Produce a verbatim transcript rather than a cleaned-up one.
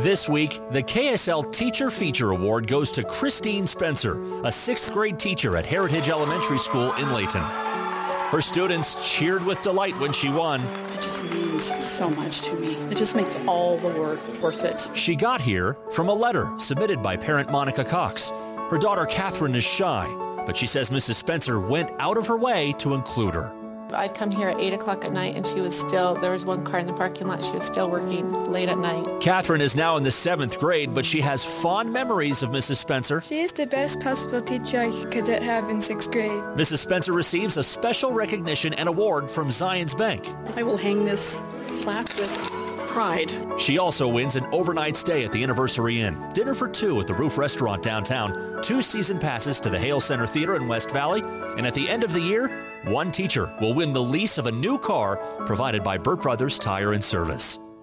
This week, the K S L Teacher Feature Award goes to Christine Spencer, a sixth grade teacher at Heritage Elementary School in Layton. Her students cheered with delight when she won. It just means so much to me. It just makes all the work worth it. She got here from a letter submitted by parent Monica Cox. Her daughter Catherine is shy, but she says Missus Spencer went out of her way to include her. I'd come here at eight o'clock at night and she was still, there was one car in the parking lot, she was still working late at night. Catherine is now in the seventh grade, but she has fond memories of Missus Spencer. She is the best possible teacher I could have in sixth grade. Missus Spencer receives a special recognition and award from Zions Bank. I will hang this plaque with pride. She also wins an overnight stay at the Anniversary Inn, dinner for two at the Roof Restaurant downtown, two season passes to the Hale Center Theater in West Valley, and at the end of the year, one teacher will win the lease of a new car provided by Burt Brothers Tire and Service.